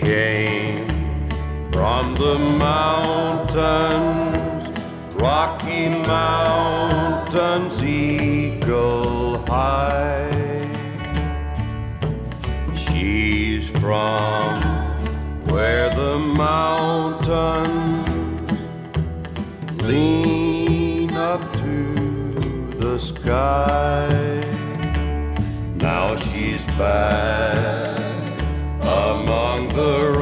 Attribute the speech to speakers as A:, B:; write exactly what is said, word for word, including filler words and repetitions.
A: came from the mountains, Rocky Mountains, eagle high. She's from where the mountains lean up to the sky. Now she's back among the